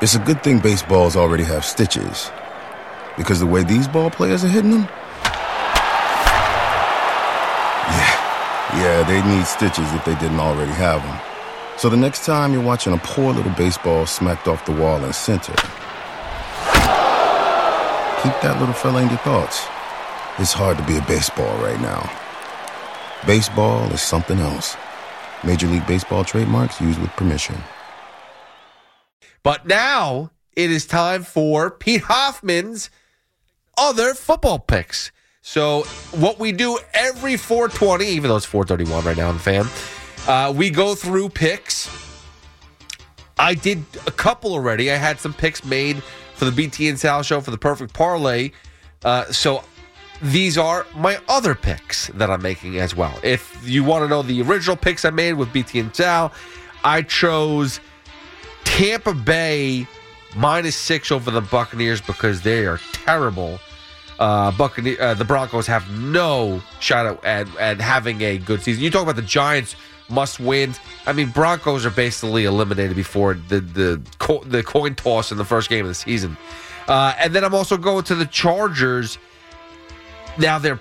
It's a good thing baseballs already have stitches, because the way these ball players are hitting them, yeah, they need stitches if they didn't already have them. So the next time you're watching a poor little baseball smacked off the wall in center, keep that little fella in your thoughts. It's hard to be a baseball right now. Baseball is something else. Major League Baseball trademarks used with permission. But now it is time for Pete Hoffman's other football picks. So what we do every 420, even though it's 431 right now on the fan, we go through picks. I did a couple already. I had some picks made for the BT and Sal show for the perfect parlay. So these are my other picks that I'm making as well. If you want to know the original picks I made with BT and Sal, I chose Tampa Bay -6 over the Buccaneers because they are terrible. The Broncos have no shot at having a good season. You talk about the Giants must win. I mean, Broncos are basically eliminated before the coin toss in the first game of the season. And then I'm also going to the Chargers. Now they're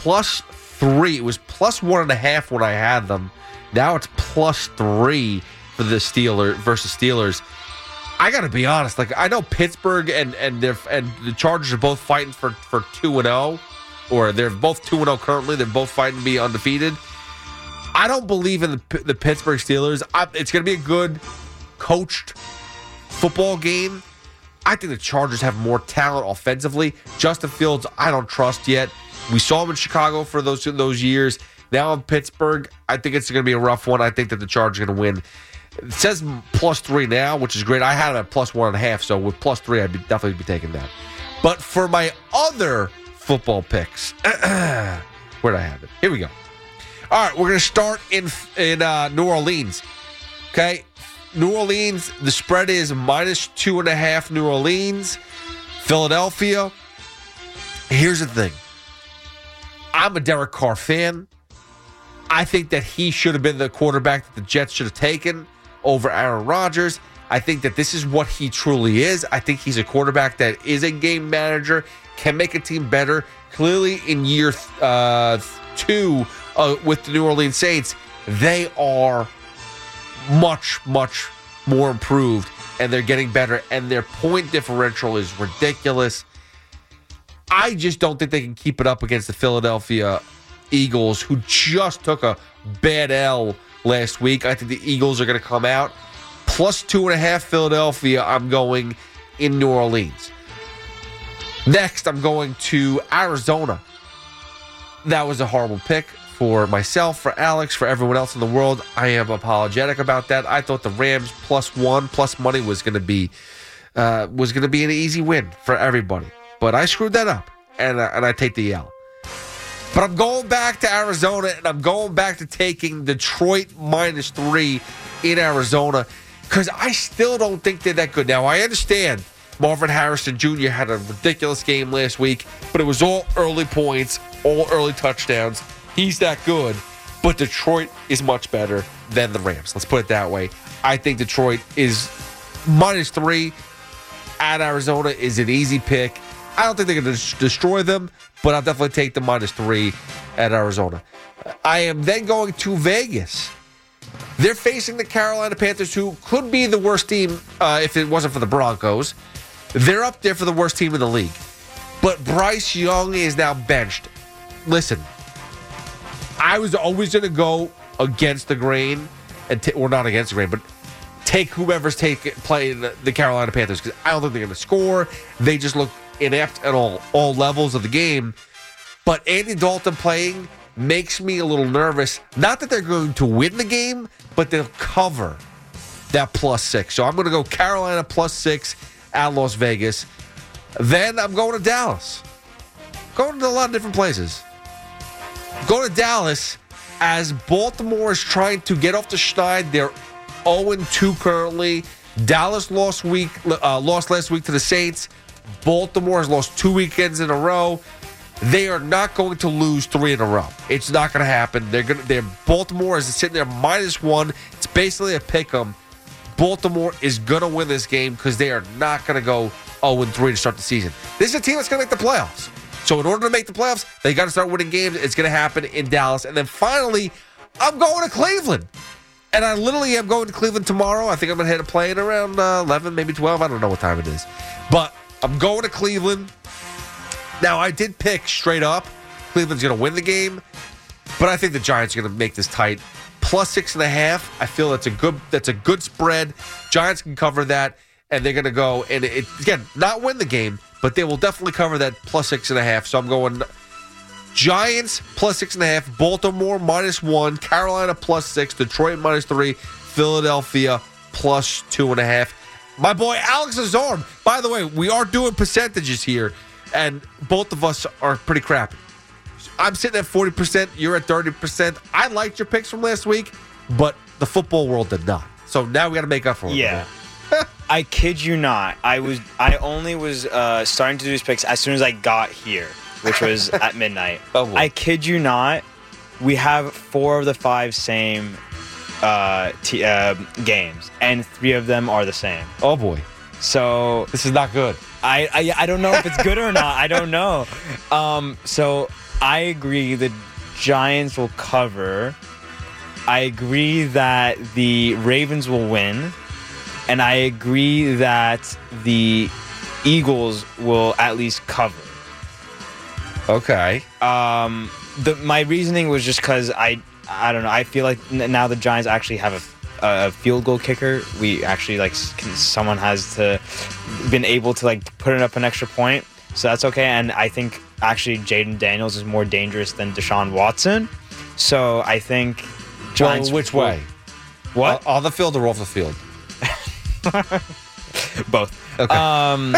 +3. It was +1.5 when I had them. Now it's +3 for the Steelers versus Steelers. I got to be honest. Like, I know Pittsburgh and the Chargers are both fighting for 2-0, or they're both 2-0 currently. They're both fighting to be undefeated. I don't believe in the Pittsburgh Steelers. It's going to be a good coached football game. I think the Chargers have more talent offensively. Justin Fields, I don't trust yet. We saw him in Chicago for those years. Now in Pittsburgh, I think it's going to be a rough one. I think that the Chargers are going to win. It says +3 now, which is great. I had it at +1.5, so with +3, I'd definitely be taking that. But for my other football picks, where'd I have it? Here we go. All right, we're going to start in New Orleans. Okay, New Orleans, the spread is -2.5 New Orleans. Philadelphia. Here's the thing. I'm a Derek Carr fan. I think that he should have been the quarterback that the Jets should have taken over Aaron Rodgers. I think that this is what he truly is. I think he's a quarterback that is a game manager, can make a team better. Clearly in year 2 with the New Orleans Saints, they are much, much more improved, and they're getting better, and their point differential is ridiculous. I just don't think they can keep it up against the Philadelphia Eagles, who just took a bad L last week. I think the Eagles are going to come out. +2.5 Philadelphia, I'm going in New Orleans. Next, I'm going to Arizona. That was a horrible pick for myself, for Alex, for everyone else in the world. I am apologetic about that. I thought the Rams +1 plus money was going to be an easy win for everybody. But I screwed that up, and I take the L. But I'm going back to Arizona, and I'm going back to taking Detroit -3 in Arizona, because I still don't think they're that good. Now, I understand Marvin Harrison Jr. had a ridiculous game last week, but it was all early points, all early touchdowns. He's that good, but Detroit is much better than the Rams. Let's put it that way. I think Detroit is -3 at Arizona is an easy pick. I don't think they're going to destroy them, but I'll definitely take the -3 at Arizona. I am then going to Vegas. They're facing the Carolina Panthers, who could be the worst team if it wasn't for the Broncos. They're up there for the worst team in the league. But Bryce Young is now benched. Listen, I was always going to go against the grain, or not against the grain, but take whoever's playing the Carolina Panthers, because I don't think they're going to score. They just look inept at all levels of the game. But Andy Dalton playing makes me a little nervous. Not that they're going to win the game, but they'll cover that +6. So I'm going to go Carolina +6 at Las Vegas. Then I'm going to Dallas. Going to a lot of different places. Going to Dallas as Baltimore is trying to get off the schneid. They're 0-2 currently. Dallas lost last week to the Saints. Baltimore has lost 2 weekends in a row. They are not going to lose 3 in a row. It's not going to happen. Baltimore is sitting there -1. It's basically a pick 'em. Baltimore is going to win this game because they are not going to go 0-3 to start the season. This is a team that's going to make the playoffs. So in order to make the playoffs, they got to start winning games. It's going to happen in Dallas. And then finally, I'm going to Cleveland. And I literally am going to Cleveland tomorrow. I think I'm going to hit a plane around 11, maybe 12. I don't know what time it is. But I'm going to Cleveland. Now, I did pick straight up Cleveland's going to win the game. But I think the Giants are going to make this tight. Plus 6.5. I feel that's a good spread. Giants can cover that. And they're going to go, and again, not win the game, but they will definitely cover that plus 6.5. So I'm going Giants plus 6.5, Baltimore -1, Carolina plus 6, Detroit -3, Philadelphia plus 2.5. My boy Alex Azarm. By the way, we are doing percentages here, and both of us are pretty crappy. I'm sitting at 40%. You're at 30%. I liked your picks from last week, but the football world did not. So now we got to make up for it. Yeah. I kid you not. I only was starting to do these picks as soon as I got here, which was at midnight. Oh, boy. I kid you not. We have 4 of the 5 same games, and 3 of them are the same. Oh boy. So This is not good. I don't know if it's good or not. I don't know. So I agree the Giants will cover. I agree that the Ravens will win. And I agree that the Eagles will at least cover. Okay. My reasoning was just because I don't know. I feel like now the Giants actually have a field goal kicker. We actually someone has been able to put it up an extra point, so that's okay. And I think actually Jaden Daniels is more dangerous than Deshaun Watson. So I think Giants. Well, which way? What? On the field or off the field? Both. Okay.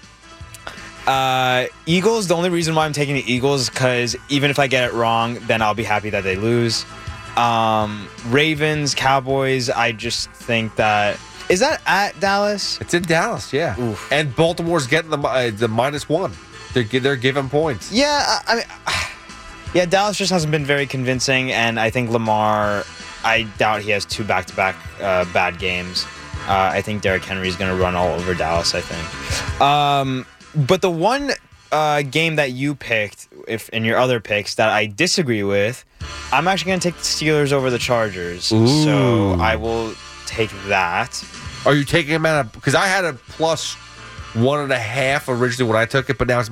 Eagles, the only reason why I'm taking the Eagles is because even if I get it wrong, then I'll be happy that they lose. Ravens, Cowboys, I just think that... Is that at Dallas? It's in Dallas, yeah. Oof. And Baltimore's getting the -1. They're giving points. Yeah, yeah, Dallas just hasn't been very convincing, and I think Lamar, I doubt he has 2 back-to-back bad games. I think Derrick Henry is going to run all over Dallas, I think. But the one game that you picked, in your other picks, that I disagree with, I'm actually going to take the Steelers over the Chargers. Ooh. So I will take that. Are you taking him out of... Because I had a +1.5 originally when I took it, but now it's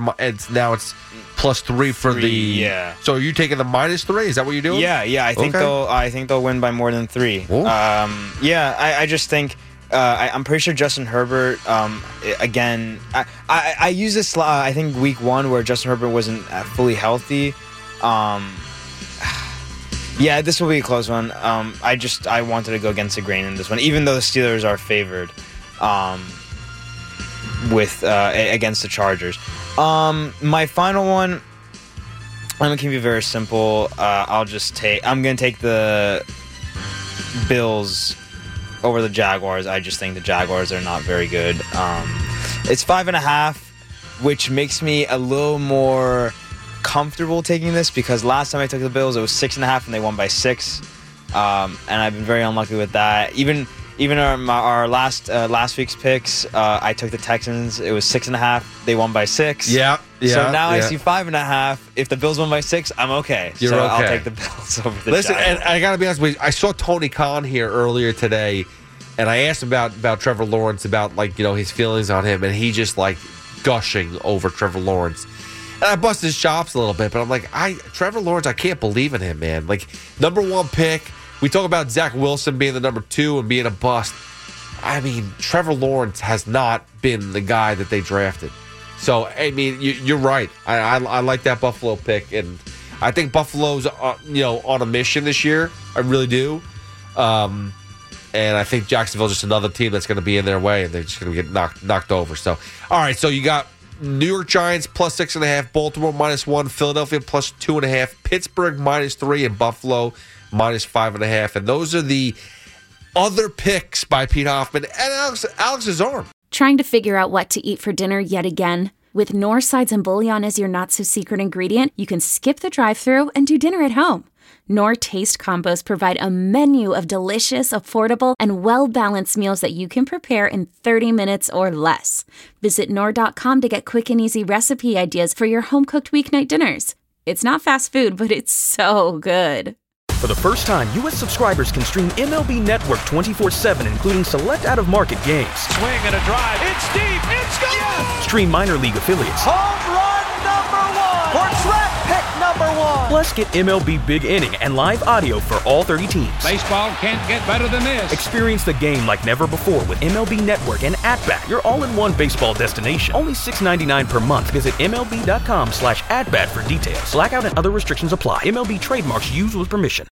+3 for the... Yeah. So are you taking the -3? Is that what you're doing? Yeah. I think they'll win by more than 3. I just think... I'm pretty sure Justin Herbert, again, I use this, I think, week 1 where Justin Herbert wasn't fully healthy. Yeah, this will be a close one. I wanted to go against the grain in this one, even though the Steelers are favored against the Chargers. My final one, I'm going to keep it very simple. I'm going to take the Bills over the Jaguars. I just think the Jaguars are not very good. It's 5.5, which makes me a little more comfortable taking this because last time I took the Bills, it was 6.5 and they won by 6. And I've been very unlucky with that. Even our last week's picks, I took the Texans. It was 6.5. They won by 6. Yeah. So now I see 5.5. If the Bills won by 6, I'm okay. You're okay. I'll take the Bills over the Listen, Jaguars. and I got to be honest with you. I saw Tony Khan here earlier today, and I asked him about Trevor Lawrence, about his feelings on him, and he just gushing over Trevor Lawrence. And I busted his chops a little bit, but I'm like, Trevor Lawrence, I can't believe in him, man. Number 1 pick. We talk about Zach Wilson being the number 2 and being a bust. I mean, Trevor Lawrence has not been the guy that they drafted. So, I mean, you're right. I like that Buffalo pick, and I think Buffalo's on a mission this year. I really do. And I think Jacksonville's just another team that's going to be in their way, and they're just going to get knocked over. So, all right, so you got New York Giants plus 6.5, Baltimore -1, Philadelphia plus 2.5, Pittsburgh -3, and Buffalo -5.5. And those are the other picks by Pete Hoffman and Alex Azarm. Trying to figure out what to eat for dinner yet again? With North Sides and Bouillon as your not-so-secret ingredient, you can skip the drive-thru and do dinner at home. Knorr Taste Combos provide a menu of delicious, affordable, and well-balanced meals that you can prepare in 30 minutes or less. Visit Knorr.com to get quick and easy recipe ideas for your home-cooked weeknight dinners. It's not fast food, but it's so good. For the first time, U.S. subscribers can stream MLB Network 24/7, including select out-of-market games. Swing and a drive. It's deep. It's gone. Yes! Stream minor league affiliates. Home run number one. Or draft pick number one. Plus, get MLB Big Inning and live audio for all 30 teams. Baseball can't get better than this. Experience the game like never before with MLB Network and @Bat, your all-in-one baseball destination. Only $6.99 per month. Visit MLB.com/@Bat for details. Blackout and other restrictions apply. MLB trademarks used with permission.